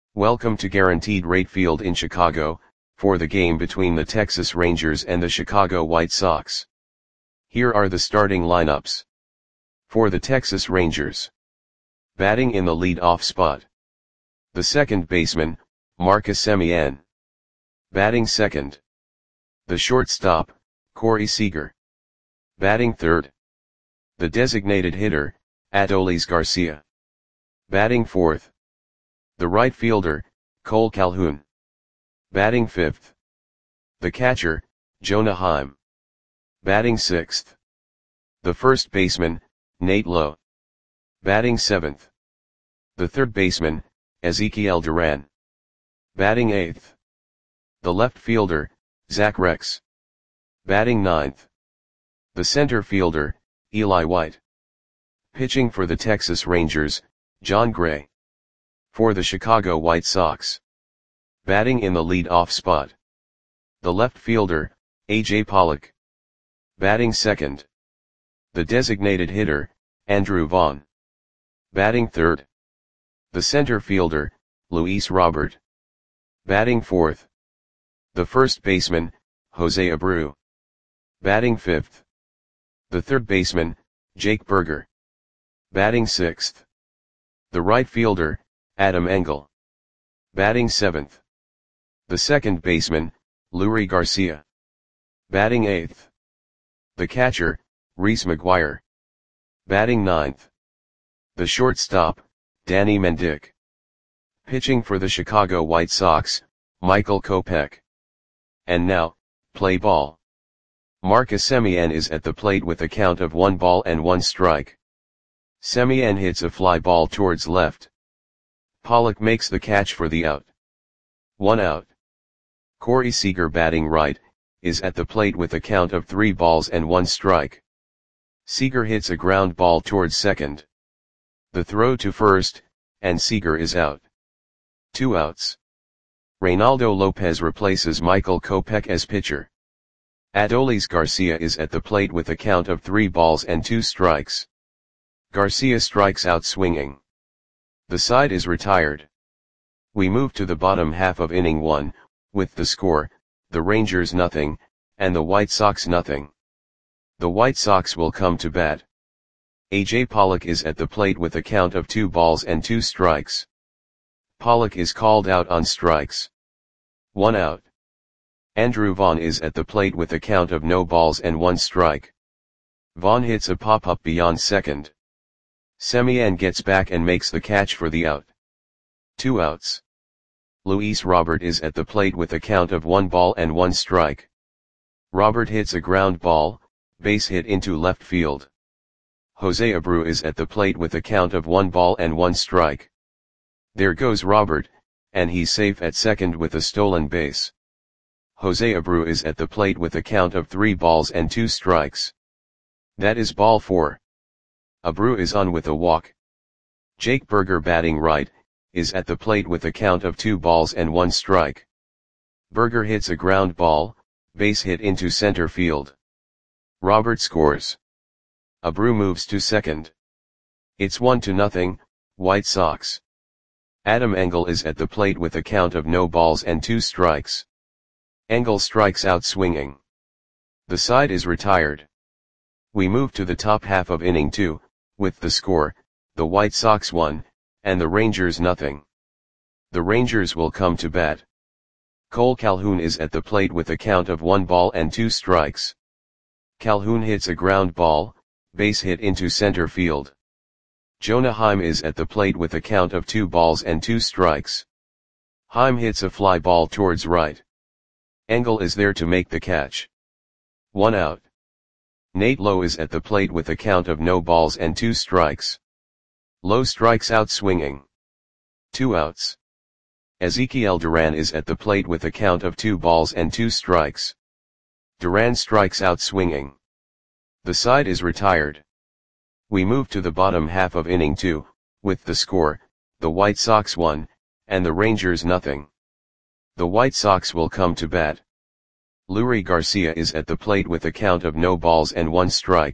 Welcome to Guaranteed Rate Field in Chicago, for the game between the Texas Rangers and the Chicago White Sox. Here are the starting lineups. For the Texas Rangers. Batting in the lead-off spot. The second baseman, Marcus Semien. Batting second. The shortstop, Corey Seager. Batting third. The designated hitter, Adolis Garcia. Batting fourth. The right fielder, Cole Calhoun. Batting fifth. The catcher, Jonah Heim. Batting sixth. The first baseman, Nate Lowe. Batting seventh. The third baseman, Ezekiel Duran. Batting eighth. The left fielder, Zach Rex. Batting ninth. The center fielder, Eli White. Pitching for the Texas Rangers, Jon Gray. For the Chicago White Sox. Batting in the lead-off spot. The left fielder, A.J. Pollock. Batting second. The designated hitter, Andrew Vaughn. Batting third. The center fielder, Luis Robert. Batting fourth. The first baseman, Jose Abreu. Batting fifth. The third baseman, Jake Burger. Batting sixth. The right fielder, Adam Engel. Batting seventh. The second baseman, Leury Garcia. Batting eighth. The catcher, Reese McGuire. Batting ninth. The shortstop, Danny Mendick. Pitching for the Chicago White Sox, Michael Kopech. And now, play ball. Marcus Semien is at the plate with a count of 1-1 Semien hits a fly ball towards left. Pollock makes the catch for the out. 1 out. Corey Seager, batting right, is at the plate with a count of 3-1. Seager hits a ground ball towards second. The throw to first, and Seager is out. 2 outs. Reynaldo Lopez replaces Michael Kopech as pitcher. Adolis Garcia is at the plate with a count of 3-2. Garcia strikes out swinging. The side is retired. We move to the bottom half of inning 1, with the score, the Rangers nothing, and the White Sox nothing. The White Sox will come to bat. A.J. Pollock is at the plate with a count of 2-2. Pollock is called out on strikes. 1 out. Andrew Vaughn is at the plate with a count of 0-1. Vaughn hits a pop-up beyond second. Semien gets back and makes the catch for the out. 2 outs. Luis Robert is at the plate with a count of 1-1. Robert hits a ground ball, base hit into left field. Jose Abreu is at the plate with a count of 1-1. There goes Robert, and he's safe at second with a stolen base. Jose Abreu is at the plate with a count of 3-2. That is ball 4. Abreu is on with a walk. Jake Burger, batting right, is at the plate with a count of 2-1. Burger hits a ground ball, base hit into center field. Robert scores. Abreu moves to second. It's 1-0, White Sox. Adam Engel is at the plate with a count of 0-2. Engel strikes out swinging. The side is retired. We move to the top half of inning 2, with the score, the White Sox 1, and the Rangers nothing. The Rangers will come to bat. Cole Calhoun is at the plate with a count of 1-2. Calhoun hits a ground ball, base hit into center field. Jonah Heim is at the plate with a count of 2-2. Heim hits a fly ball towards right. Engel is there to make the catch. 1 out. Nate Lowe is at the plate with a count of 0-2. Lowe strikes out swinging. 2 outs. Ezekiel Duran is at the plate with a count of 2-2. Duran strikes out swinging. The side is retired. We move to the bottom half of inning 2, with the score, the White Sox 1, and the Rangers nothing. The White Sox will come to bat. Leury Garcia is at the plate with a count of 0-1.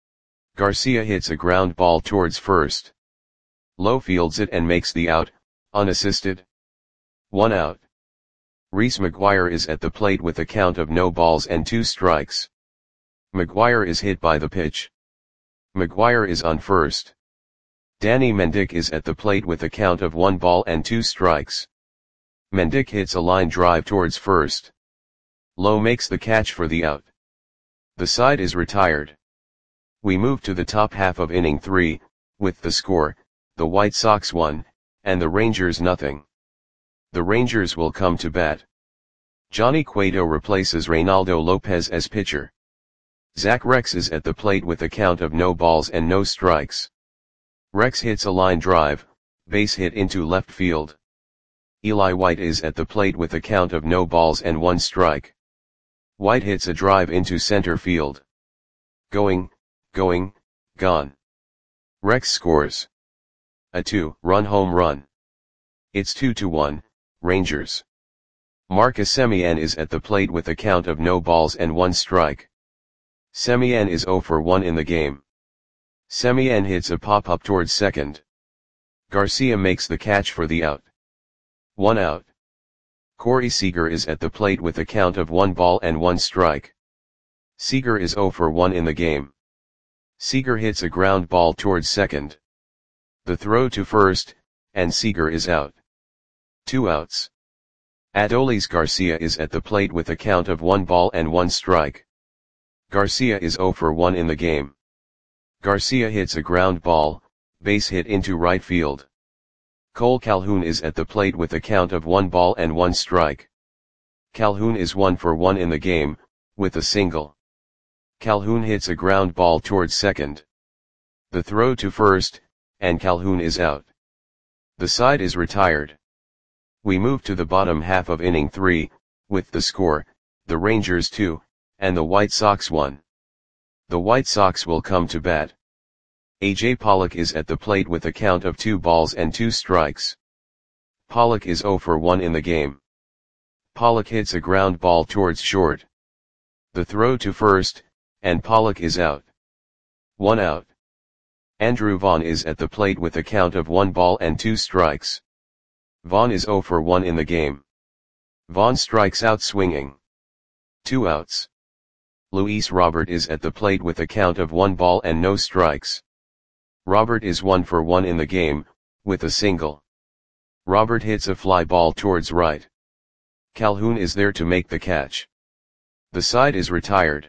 Garcia hits a ground ball towards first. Lowe fields it and makes the out, unassisted. 1 out. Reese McGuire is at the plate with a count of no balls and 2 strikes. McGuire is hit by the pitch. McGuire is on first. Danny Mendick is at the plate with a count of 1 ball and 2 strikes. Mendick hits a line drive towards first. Lowe makes the catch for the out. The side is retired. We move to the top half of inning 3, with the score, the White Sox 1, and the Rangers nothing. The Rangers will come to bat. Johnny Cueto replaces Reynaldo Lopez as pitcher. Zach Rex is at the plate with a count of no balls and no strikes. Rex hits a line drive, base hit into left field. Eli White is at the plate with a count of no balls and 1 strike. White hits a drive into center field. Going, gone. Rex scores a 2-run home run. It's 2-1, Rangers. Marcus Semien is at the plate with a count of no balls and 1 strike. Semien is 0 for 1 in the game. Semien hits a pop-up towards second. Garcia makes the catch for the out. 1 out. Corey Seager is at the plate with a count of 1 ball and 1 strike. Seager is 0 for 1 in the game. Seager hits a ground ball towards second. The throw to first, and Seager is out. 2 outs. Adolis Garcia is at the plate with a count of 1 ball and 1 strike. Garcia is 0 for 1 in the game. Garcia hits a ground ball, base hit into right field. Cole Calhoun is at the plate with a count of 1 ball and 1 strike. Calhoun is 1 for 1 in the game, with a single. Calhoun hits a ground ball towards second. The throw to first, and Calhoun is out. The side is retired. We move to the bottom half of inning 3, with the score, the Rangers 2, and the White Sox 1. The White Sox will come to bat. A.J. Pollock is at the plate with a count of 2 balls and 2 strikes. Pollock is 0 for 1 in the game. Pollock hits a ground ball towards short. The throw to first, and Pollock is out. 1 out. Andrew Vaughn is at the plate with a count of 1 ball and 2 strikes. Vaughn is 0 for 1 in the game. Vaughn strikes out swinging. 2 outs. Luis Robert is at the plate with a count of 1 ball and no strikes. Robert is 1 for 1 in the game, with a single. Robert hits a fly ball towards right. Calhoun is there to make the catch. The side is retired.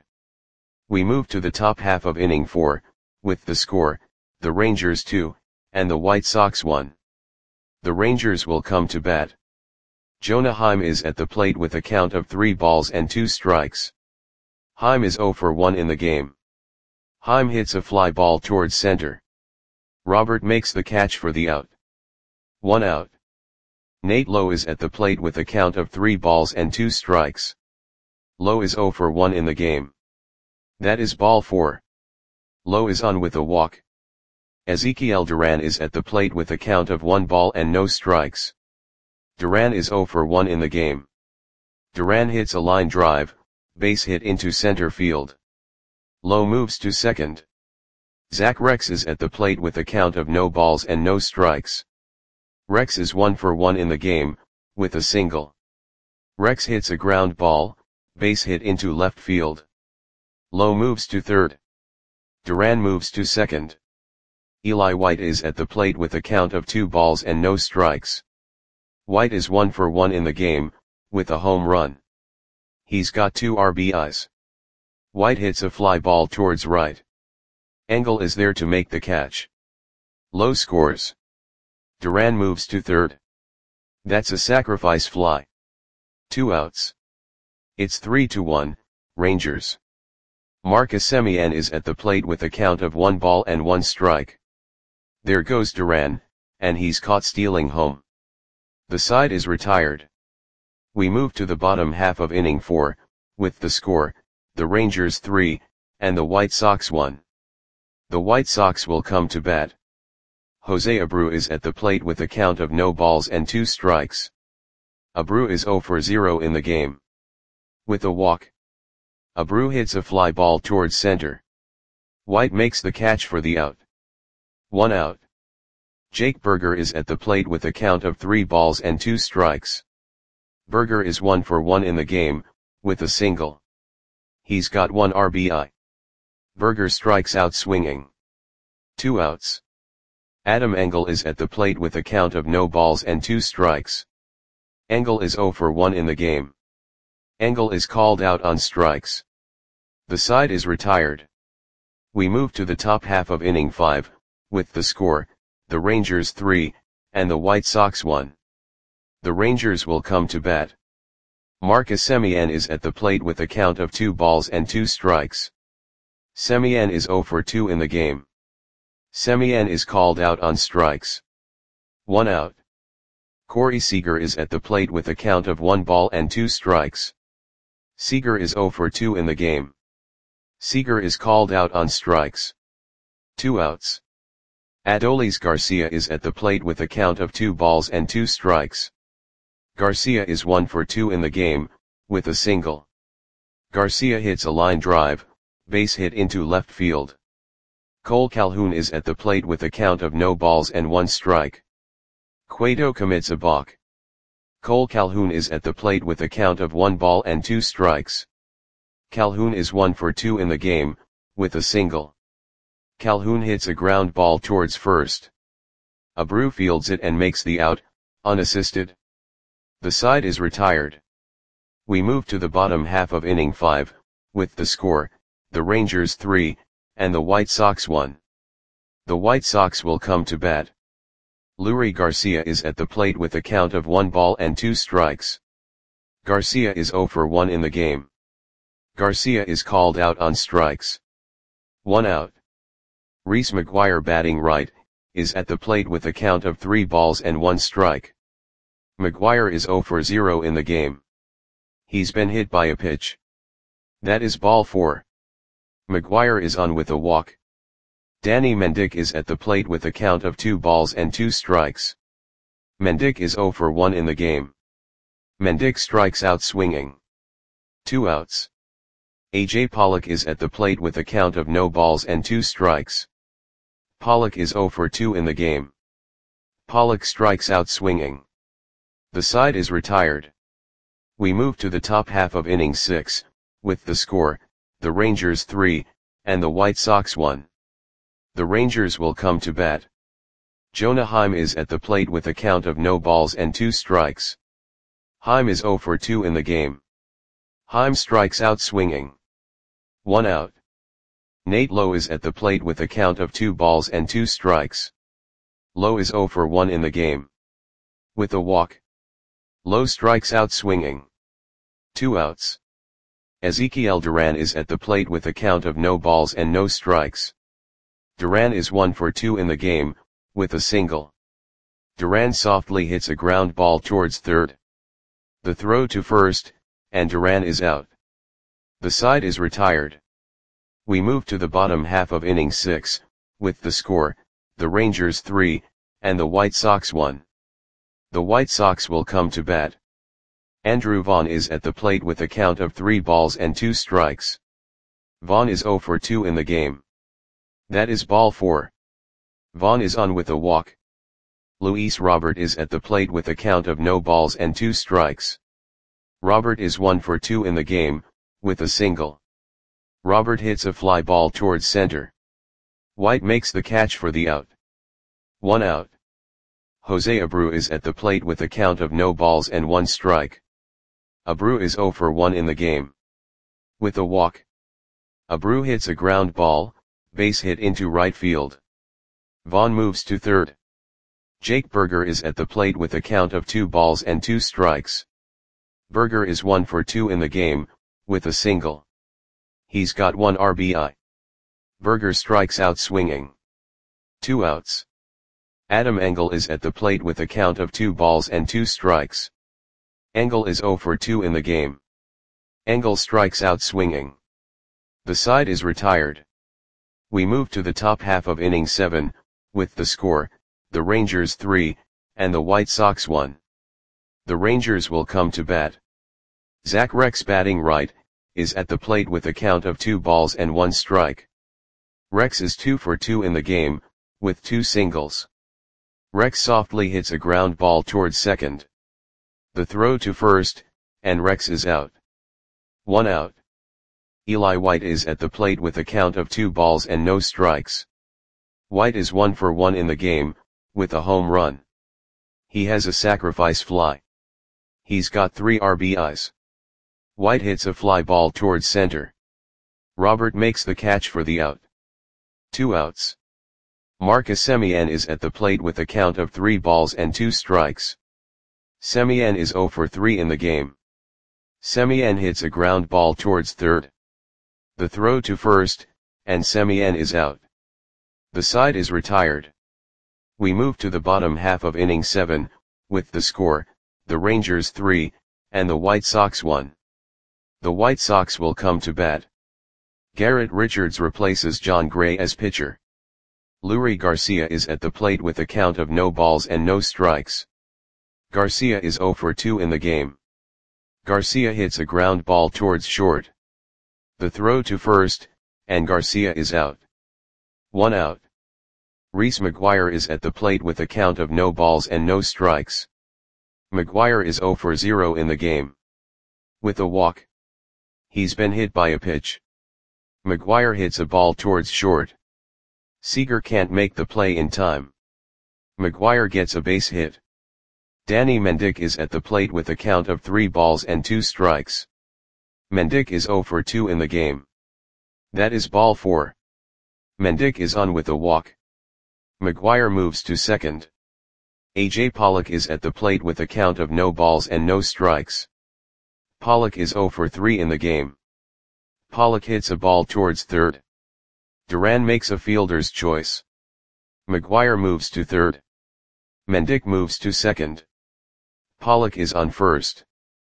We move to the top half of inning 4, with the score, the Rangers 2, and the White Sox 1. The Rangers will come to bat. Jonah Heim is at the plate with a count of 3 balls and 2 strikes. Heim is 0 for 1 in the game. Heim hits a fly ball towards center. Robert makes the catch for the out. 1 out. Nate Lowe is at the plate with a count of 3 balls and 2 strikes. Lowe is 0 for 1 in the game. That is ball 4. Lowe is on with a walk. Ezekiel Duran is at the plate with a count of 1 ball and no strikes. Duran is 0 for 1 in the game. Duran hits a line drive, base hit into center field. Lowe moves to second. Zach Rex is at the plate with a count of no balls and no strikes. Rex is 1 for 1 in the game, with a single. Rex hits a ground ball, base hit into left field. Lowe moves to third. Duran moves to second. Eli White is at the plate with a count of 2 balls and no strikes. White is 1 for 1 in the game, with a home run. He's got 2 RBIs. White hits a fly ball towards right. Engel is there to make the catch. Lowe scores. Duran moves to third. That's a sacrifice fly. 2 outs. It's 3-1, Rangers. Marcus Semien is at the plate with a count of 1 ball and 1 strike. There goes Duran, and he's caught stealing home. The side is retired. We move to the bottom half of inning 4, with the score, the Rangers 3, and the White Sox 1. The White Sox will come to bat. Jose Abreu is at the plate with a count of no balls and 2 strikes. Abreu is 0 for 0 in the game. With a walk. Abreu hits a fly ball towards center. White makes the catch for the out. 1 out. Jake Burger is at the plate with a count of 3 balls and 2 strikes. Burger is 1 for 1 in the game, with a single. He's got 1 RBI. Burger strikes out swinging. 2 outs. Adam Engel is at the plate with a count of no balls and 2 strikes. Engel is 0 for 1 in the game. Engel is called out on strikes. The side is retired. We move to the top half of inning 5, with the score, the Rangers 3, and the White Sox 1. The Rangers will come to bat. Marcus Semien is at the plate with a count of 2 balls and 2 strikes. Semien is 0 for 2 in the game. Semien is called out on strikes. 1 out. Corey Seager is at the plate with a count of 1 ball and 2 strikes. Seager is 0 for 2 in the game. Seager is called out on strikes. 2 outs. Adolis Garcia is at the plate with a count of 2 balls and 2 strikes. Garcia is 1 for 2 in the game, with a single. Garcia hits a line drive, base hit into left field. Cole Calhoun is at the plate with a count of no balls and 1 strike. Cueto commits a balk. Cole Calhoun is at the plate with a count of 1 ball and 2 strikes. Calhoun is 1 for 2 in the game, with a single. Calhoun hits a ground ball towards first. Abreu fields it and makes the out, unassisted. The side is retired. We move to the bottom half of inning 5, with the score, the Rangers 3, and the White Sox 1. The White Sox will come to bat. Leury Garcia is at the plate with a count of 1 ball and 2 strikes. Garcia is 0 for 1 in the game. Garcia is called out on strikes. 1 out. Reese McGuire, batting right, is at the plate with a count of 3 balls and 1 strike. McGuire is 0 for 0 in the game. He's been hit by a pitch. That is ball 4. McGuire is on with a walk. Danny Mendick is at the plate with a count of 2 balls and 2 strikes. Mendick is 0 for 1 in the game. Mendick strikes out swinging. 2 outs. A.J. Pollock is at the plate with a count of no balls and 2 strikes. Pollock is 0 for 2 in the game. Pollock strikes out swinging. The side is retired. We move to the top half of inning 6, with the score, the Rangers 3, and the White Sox 1. The Rangers will come to bat. Jonah Heim is at the plate with a count of no balls and 2 strikes. Heim is 0 for 2 in the game. Heim strikes out swinging. 1 out. Nate Lowe is at the plate with a count of 2 balls and 2 strikes. Lowe is 0 for 1 in the game. With a walk. Lowe strikes out swinging. 2 outs. Ezekiel Duran is at the plate with a count of no balls and no strikes. Duran is 1 for 2 in the game, with a single. Duran softly hits a ground ball towards third. The throw to first, and Duran is out. The side is retired. We move to the bottom half of inning 6, with the score, the Rangers 3, and the White Sox 1. The White Sox will come to bat. Andrew Vaughn is at the plate with a count of 3 balls and 2 strikes. Vaughn is 0 for 2 in the game. That is ball 4. Vaughn is on with a walk. Luis Robert is at the plate with a count of no balls and 2 strikes. Robert is 1 for 2 in the game, with a single. Robert hits a fly ball towards center. White makes the catch for the out. 1 out. Jose Abreu is at the plate with a count of no balls and 1 strike. Abreu is 0 for 1 in the game. With a walk. Abreu hits a ground ball, base hit into right field. Vaughn moves to third. Jake Burger is at the plate with a count of 2 balls and 2 strikes. Burger is 1 for 2 in the game, with a single. He's got 1 RBI. Burger strikes out swinging. 2 outs. Adam Engel is at the plate with a count of 2 balls and 2 strikes. Engel is 0 for 2 in the game. Engel strikes out swinging. The side is retired. We move to the top half of inning 7, with the score, the Rangers 3, and the White Sox 1. The Rangers will come to bat. Zach Rex, batting right, is at the plate with a count of 2 balls and 1 strike. Rex is 2 for 2 in the game, with 2 singles. Rex softly hits a ground ball towards second. The throw to first, and Rex is out. 1 out. Eli White is at the plate with a count of 2 balls and no strikes. White is 1 for 1 in the game, with a home run. He has a sacrifice fly. He's got 3 RBIs. White hits a fly ball towards center. Robert makes the catch for the out. 2 outs. Marcus Semien is at the plate with a count of 3 balls and 2 strikes. Semien is 0 for 3 in the game. Semien hits a ground ball towards third. The throw to first, and Semien is out. The side is retired. We move to the bottom half of inning 7, with the score, the Rangers 3, and the White Sox 1. The White Sox will come to bat. Garrett Richards replaces John Gray as pitcher. Leury Garcia is at the plate with a count of no balls and no strikes. Garcia is 0 for 2 in the game. Garcia hits a ground ball towards short. The throw to first, and Garcia is out. 1 out. Reese McGuire is at the plate with a count of no balls and no strikes. McGuire is 0 for 0 in the game. With a walk. He's been hit by a pitch. McGuire hits a ball towards short. Seager can't make the play in time. McGuire gets a base hit. Danny Mendick is at the plate with a count of 3 balls and 2 strikes. Mendick is 0 for 2 in the game. That is ball 4. Mendick is on with a walk. McGuire moves to second. A.J. Pollock is at the plate with a count of no balls and no strikes. Pollock is 0 for 3 in the game. Pollock hits a ball towards third. Duran makes a fielder's choice. McGuire moves to third. Mendick moves to second. Pollock is on first.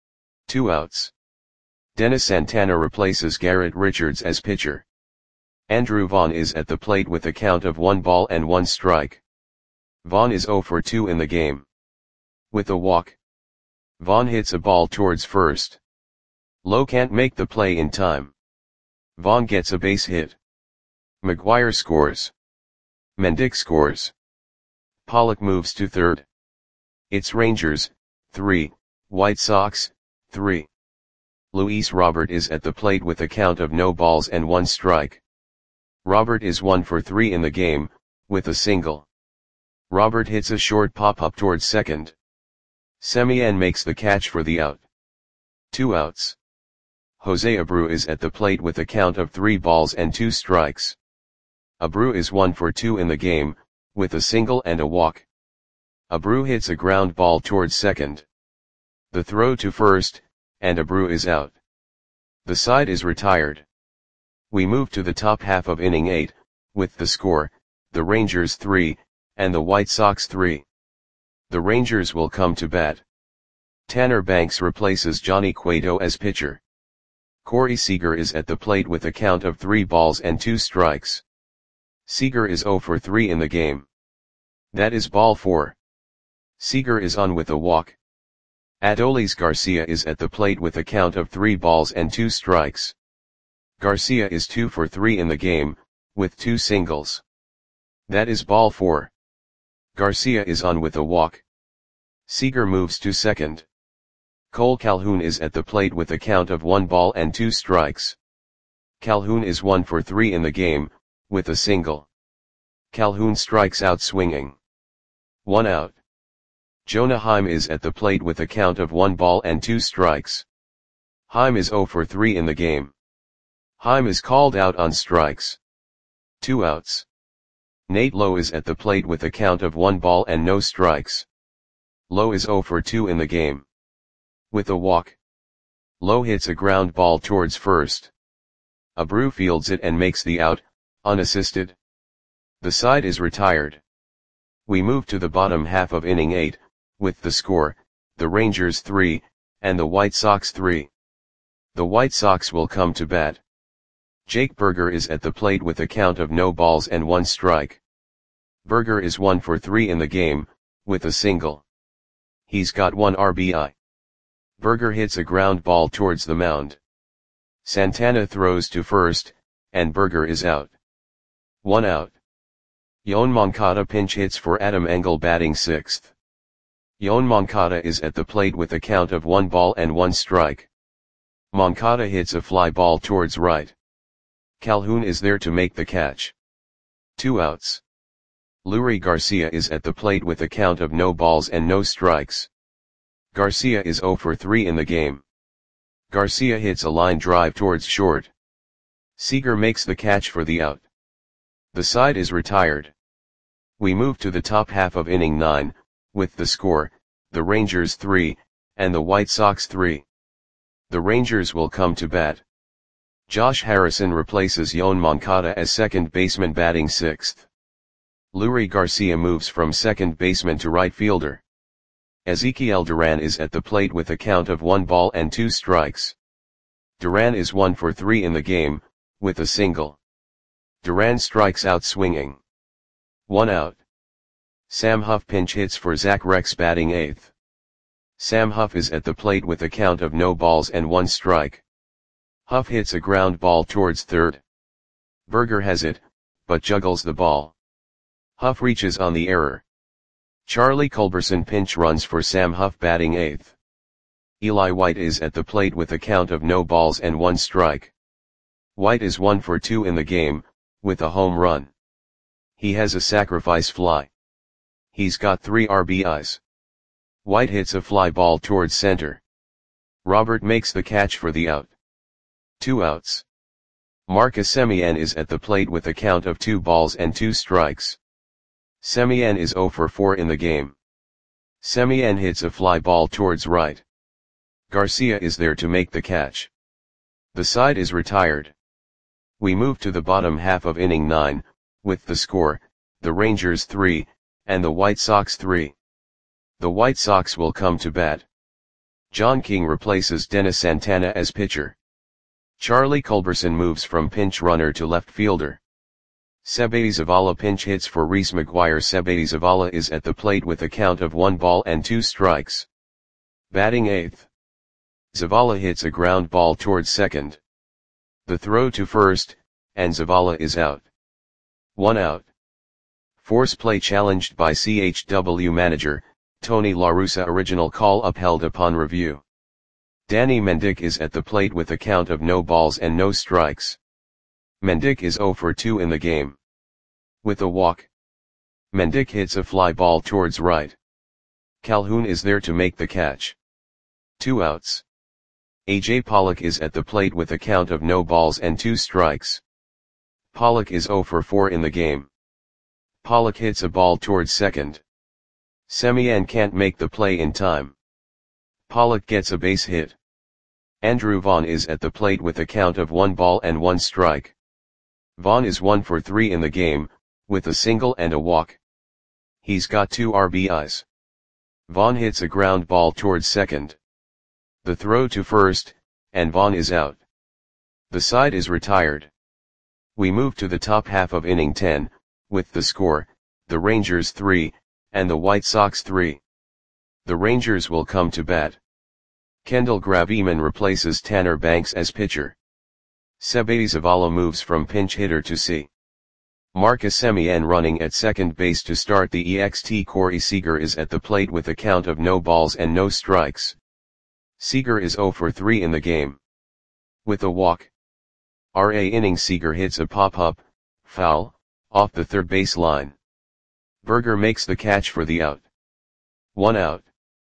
2 outs. Dennis Santana replaces Garrett Richards as pitcher. Andrew Vaughn is at the plate with a count of 1 ball and 1 strike. Vaughn is 0 for 2 in the game. With a walk. Vaughn hits a ball towards first. Lowe can't make the play in time. Vaughn gets a base hit. McGuire scores. Mendick scores. Pollock moves to third. It's Rangers, 3, White Sox, 3. Luis Robert is at the plate with a count of no balls and 1 strike. Robert is 1 for 3 in the game, with a single. Robert hits a short pop-up towards second. Semien makes the catch for the out. 2 outs. Jose Abreu is at the plate with a count of 3 balls and 2 strikes. Abreu is 1 for 2 in the game, with a single and a walk. Abreu hits a ground ball towards second. The throw to first, and Abreu is out. The side is retired. We move to the top half of inning 8, with the score, the Rangers 3, and the White Sox 3. The Rangers will come to bat. Tanner Banks replaces Johnny Cueto as pitcher. Corey Seager is at the plate with a count of 3 balls and 2 strikes. Seager is 0 for 3 in the game. That is ball 4. Seager is on with a walk. Adolis Garcia is at the plate with a count of 3 balls and 2 strikes. Garcia is 2 for 3 in the game, with 2 singles. That is ball 4. Garcia is on with a walk. Seager moves to second. Cole Calhoun is at the plate with a count of 1 ball and 2 strikes. Calhoun is 1 for 3 in the game, with a single. Calhoun strikes out swinging. 1 out. Jonah Heim is at the plate with a count of 1 ball and 2 strikes. Heim is 0 for 3 in the game. Heim is called out on strikes. 2 outs. Nate Lowe is at the plate with a count of 1 ball and no strikes. Lowe is 0 for 2 in the game. With a walk. Lowe hits a ground ball towards first. Abreu fields it and makes the out, unassisted. The side is retired. We move to the bottom half of inning 8, with the score, the Rangers 3, and the White Sox 3. The White Sox will come to bat. Jake Burger is at the plate with a count of no balls and 1 strike. Burger is 1 for 3 in the game, with a single. He's got 1 RBI. Burger hits a ground ball towards the mound. Santana throws to first, and Burger is out. 1 out. Yoan Moncada pinch hits for Adam Engel batting 6th. Yoan Moncada is at the plate with a count of 1 ball and 1 strike. Moncada hits a fly ball towards right. Calhoun is there to make the catch. 2 outs. Leury Garcia is at the plate with a count of no balls and no strikes. Garcia is 0 for 3 in the game. Garcia hits a line drive towards short. Seager makes the catch for the out. The side is retired. We move to the top half of inning 9, with the score, the Rangers 3, and the White Sox 3. The Rangers will come to bat. Josh Harrison replaces Yoan Moncada as second baseman batting 6th. Leury Garcia moves from second baseman to right fielder. Ezekiel Duran is at the plate with a count of 1 ball and 2 strikes. Duran is 1 for 3 in the game, with a single. Duran strikes out swinging. 1 out. Sam Huff pinch hits for Zach Rex batting 8th. Sam Huff is at the plate with a count of no balls and 1 strike. Huff hits a ground ball towards third. Berger has it, but juggles the ball. Huff reaches on the error. Charlie Culberson pinch runs for Sam Huff batting 8th. Eli White is at the plate with a count of no balls and 1 strike. White is 1 for 2 in the game, with a home run. He has a sacrifice fly. He's got 3 RBIs. White hits a fly ball towards center. Robert makes the catch for the out. 2 outs. Marcus Semien is at the plate with a count of 2 balls and 2 strikes. Semien is 0 for 4 in the game. Semien hits a fly ball towards right. Garcia is there to make the catch. The side is retired. We move to the bottom half of inning 9, with the score, the Rangers 3, and the White Sox 3. The White Sox will come to bat. John King replaces Dennis Santana as pitcher. Charlie Culberson moves from pinch runner to left fielder. Sebade Zavala pinch hits for Reese McGuire. Sebade Zavala is at the plate with a count of 1 ball and 2 strikes. Batting 8th. Zavala hits a ground ball towards second. The throw to first, and Zavala is out. 1 out. Force play challenged by CHW manager, Tony La Russa. Original call upheld upon review. Danny Mendick is at the plate with a count of no balls and no strikes. Mendick is 0 for 2 in the game. With a walk. Mendick hits a fly ball towards right. Calhoun is there to make the catch. 2 outs. AJ Pollock is at the plate with a count of no balls and 2 strikes. Pollock is 0 for 4 in the game. Pollock hits a ball towards second. Semien can't make the play in time. Pollock gets a base hit. Andrew Vaughn is at the plate with a count of 1 ball and 1 strike. Vaughn is 1 for 3 in the game, with a single and a walk. He's got 2 RBIs. Vaughn hits a ground ball towards second. The throw to first, and Vaughn is out. The side is retired. We move to the top half of inning 10, with the score, the Rangers 3, and the White Sox 3. The Rangers will come to bat. Kendall Graveman replaces Tanner Banks as pitcher. Sebade Zavala moves from pinch hitter to C. Marcus Semien running at second base to start the EXT. Corey Seager is at the plate with a count of no balls and no strikes. Seager is 0 for 3 in the game. With a walk. RA inning. Seager hits a pop-up, foul, off the third base line. Berger makes the catch for the out. 1 out.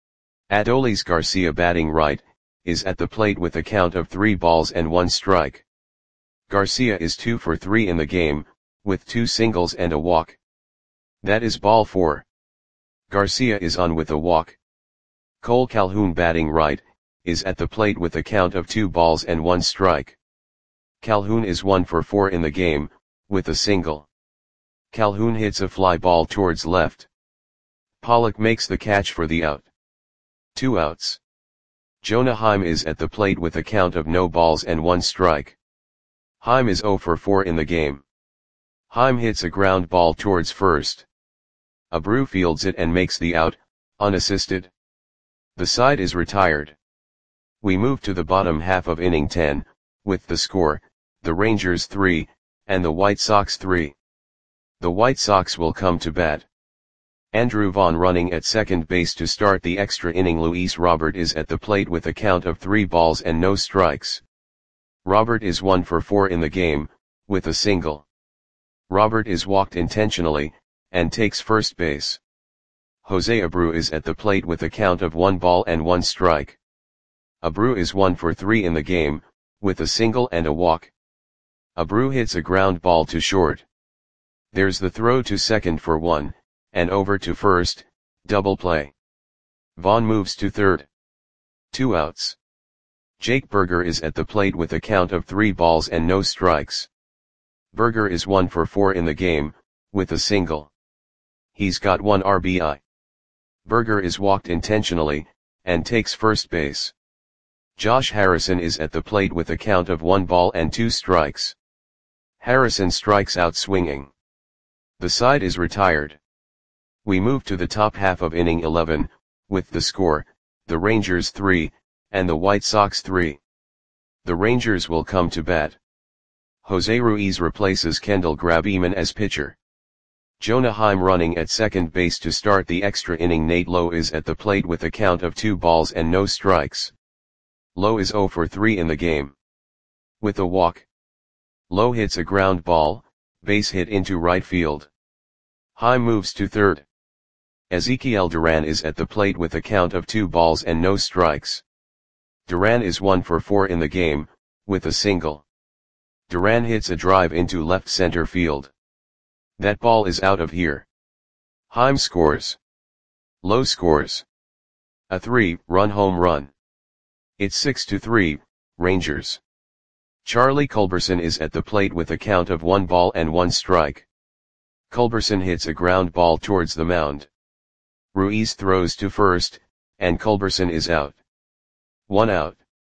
Adolis Garcia batting right, is at the plate with a count of 3 balls and 1 strike. Garcia is 2 for 3 in the game, with 2 singles and a walk. That is ball 4. Garcia is on with a walk. Cole Calhoun batting right, is at the plate with a count of 2 balls and 1 strike. Calhoun is 1 for 4 in the game, with a single. Calhoun hits a fly ball towards left. Pollock makes the catch for the out. 2 outs. Jonah Heim is at the plate with a count of no balls and 1 strike. Heim is 0 for 4 in the game. Heim hits a ground ball towards first. Abreu fields it and makes the out, unassisted. The side is retired. We move to the bottom half of inning 10, with the score, the Rangers 3, and the White Sox 3. The White Sox will come to bat. Andrew Vaughn running at second base to start the extra inning. Luis Robert is at the plate with a count of 3 balls and no strikes. Robert is 1 for 4 in the game, with a single. Robert is walked intentionally, and takes first base. Jose Abreu is at the plate with a count of 1 ball and 1 strike. Abreu is 1 for 3 in the game, with a single and a walk. Abreu hits a ground ball to short. There's the throw to second for 1, and over to first, double play. Vaughn moves to third. 2 outs. Jake Burger is at the plate with a count of 3 balls and no strikes. Burger is 1 for 4 in the game, with a single. He's got 1 RBI. Burger is walked intentionally, and takes first base. Josh Harrison is at the plate with a count of 1 ball and 2 strikes. Harrison strikes out swinging. The side is retired. We move to the top half of inning 11, with the score, the Rangers 3, and the White Sox 3. The Rangers will come to bat. Jose Ruiz replaces Kendall Graveman as pitcher. Jonah Heim running at second base to start the extra inning. Nate Lowe is at the plate with a count of 2 balls and no strikes. Lowe is 0 for 3 in the game. With a walk. Lowe hits a ground ball, base hit into right field. Heim moves to third. Ezekiel Duran is at the plate with a count of 2 balls and no strikes. Duran is 1 for 4 in the game, with a single. Duran hits a drive into left center field. That ball is out of here. Heim scores. Lowe scores. A 3-run home run. It's 6-3, Rangers. Charlie Culberson is at the plate with a count of 1 ball and 1 strike. Culberson hits a ground ball towards the mound. Ruiz throws to first, and Culberson is out. 1 out.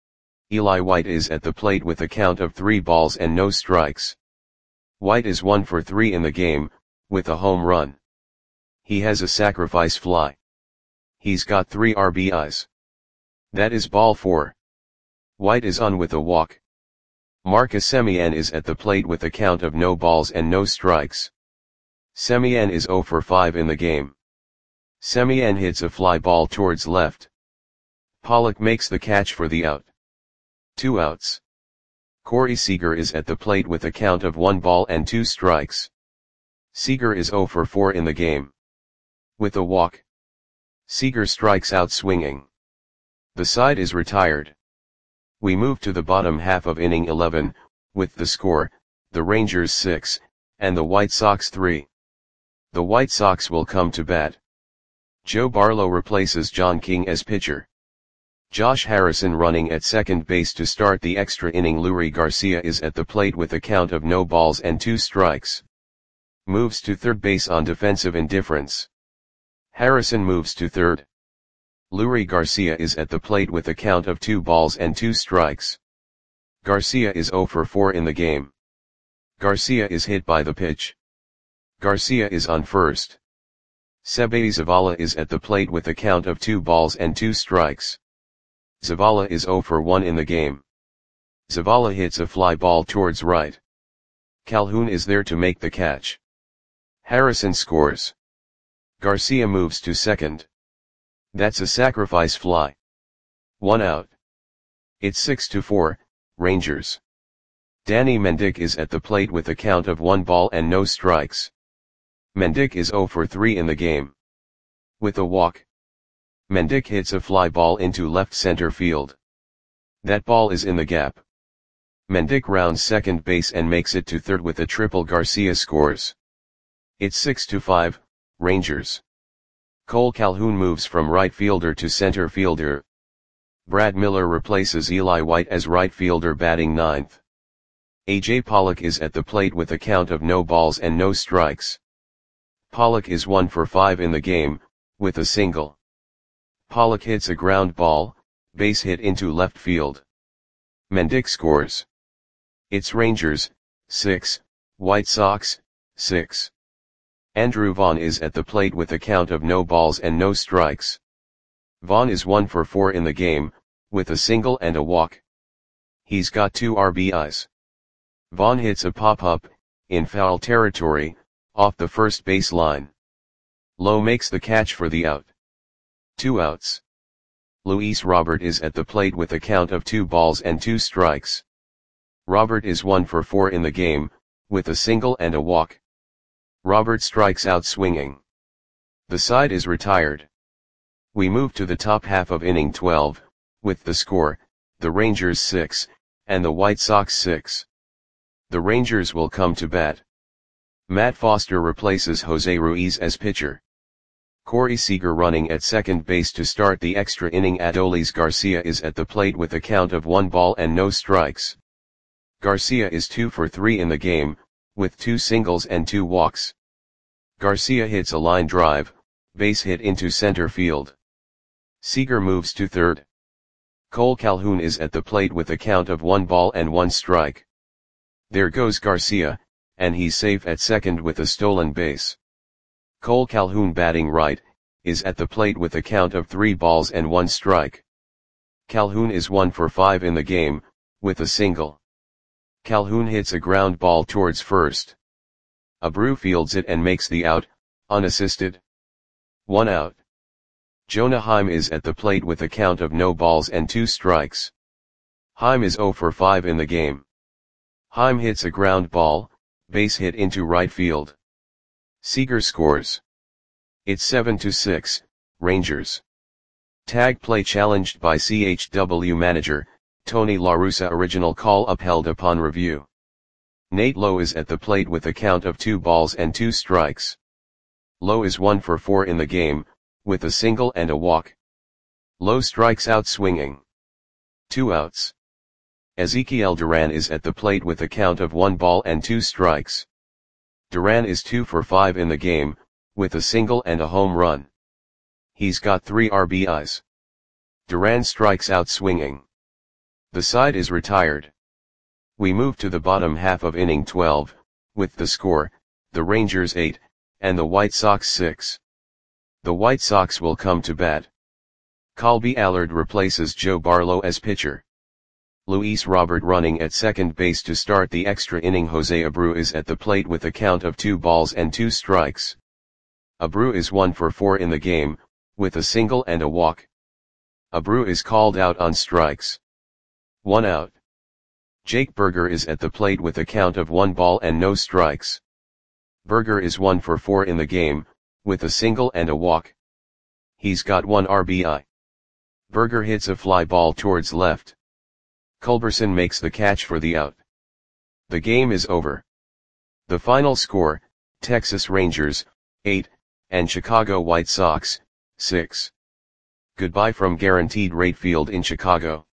Eli White is at the plate with a count of 3 balls and no strikes. White is 1 for 3 in the game, with a home run. He has a sacrifice fly. He's got 3 RBIs. That is ball 4. White is on with a walk. Marcus Semien is at the plate with a count of no balls and no strikes. Semien is 0 for 5 in the game. Semien hits a fly ball towards left. Pollock makes the catch for the out. 2 outs. Corey Seager is at the plate with a count of 1 ball and 2 strikes. Seager is 0 for 4 in the game. With a walk. Seager strikes out swinging. The side is retired. We move to the bottom half of inning 11, with the score, the Rangers 6, and the White Sox 3. The White Sox will come to bat. Joe Barlow replaces John King as pitcher. Josh Harrison running at second base to start the extra inning. Leury Garcia is at the plate with a count of no balls and 2 strikes. Moves to third base on defensive indifference. Harrison moves to third. Leury Garcia is at the plate with a count of 2 balls and 2 strikes. Garcia is 0 for 4 in the game. Garcia is hit by the pitch. Garcia is on first. Seby Zavala is at the plate with a count of 2 balls and 2 strikes. Zavala is 0 for 1 in the game. Zavala hits a fly ball towards right. Calhoun is there to make the catch. Harrison scores. Garcia moves to second. That's a sacrifice fly. 1 out. It's 6-4, Rangers. Danny Mendick is at the plate with a count of 1 ball and no strikes. Mendick is 0 for 3 in the game. With a walk. Mendick hits a fly ball into left center field. That ball is in the gap. Mendick rounds second base and makes it to third with a triple. Garcia scores. It's 6-5, Rangers. Cole Calhoun moves from right fielder to center fielder. Brad Miller replaces Eli White as right fielder batting ninth. A.J. Pollock is at the plate with a count of no balls and no strikes. Pollock is 1 for 5 in the game, with a single. Pollock hits a ground ball, base hit into left field. Mendick scores. It's Rangers, 6, White Sox, 6. Andrew Vaughn is at the plate with a count of no balls and no strikes. Vaughn is 1 for 4 in the game, with a single and a walk. He's got 2 RBIs. Vaughn hits a pop-up, in foul territory, off the first base line. Lowe makes the catch for the out. 2 outs. Luis Robert is at the plate with a count of 2 balls and 2 strikes. Robert is 1 for 4 in the game, with a single and a walk. Robert strikes out swinging. The side is retired. We move to the top half of inning 12, with the score, the Rangers 6, and the White Sox 6. The Rangers will come to bat. Matt Foster replaces Jose Ruiz as pitcher. Corey Seager running at second base to start the extra inning. Adolis Garcia is at the plate with a count of 1 ball and no strikes. Garcia is 2 for 3 in the game, with 2 singles and 2 walks. Garcia hits a line drive, base hit into center field. Seager moves to third. Cole Calhoun is at the plate with a count of 1 ball and 1 strike. There goes Garcia, and he's safe at second with a stolen base. Cole Calhoun, batting right, is at the plate with a count of 3 balls and 1 strike. Calhoun is 1 for 5 in the game, with a single. Calhoun hits a ground ball towards first. Abreu fields it and makes the out, unassisted. 1 out. Jonah Heim is at the plate with a count of no balls and 2 strikes. Heim is 0 for 5 in the game. Heim hits a ground ball, base hit into right field. Seager scores. It's 7-6, Rangers. Tag play challenged by CHW manager, Tony La Russa. Original call upheld upon review. Nate Lowe is at the plate with a count of 2 balls and 2 strikes. Lowe is 1 for 4 in the game, with a single and a walk. Lowe strikes out swinging. 2 outs. Ezekiel Duran is at the plate with a count of 1 ball and 2 strikes. Duran is 2 for 5 in the game, with a single and a home run. He's got 3 RBIs. Duran strikes out swinging. The side is retired. We move to the bottom half of inning 12, with the score, the Rangers 8, and the White Sox 6. The White Sox will come to bat. Colby Allard replaces Joe Barlow as pitcher. Luis Robert running at second base to start the extra inning. Jose Abreu is at the plate with a count of 2 balls and 2 strikes. Abreu is 1 for 4 in the game, with a single and a walk. Abreu is called out on strikes. 1 out. Jake Burger is at the plate with a count of 1 ball and no strikes. Burger is 1 for 4 in the game, with a single and a walk. He's got 1 RBI. Burger hits a fly ball towards left. Culberson makes the catch for the out. The game is over. The final score, Texas Rangers, 8, and Chicago White Sox, 6. Goodbye from Guaranteed Rate Field in Chicago.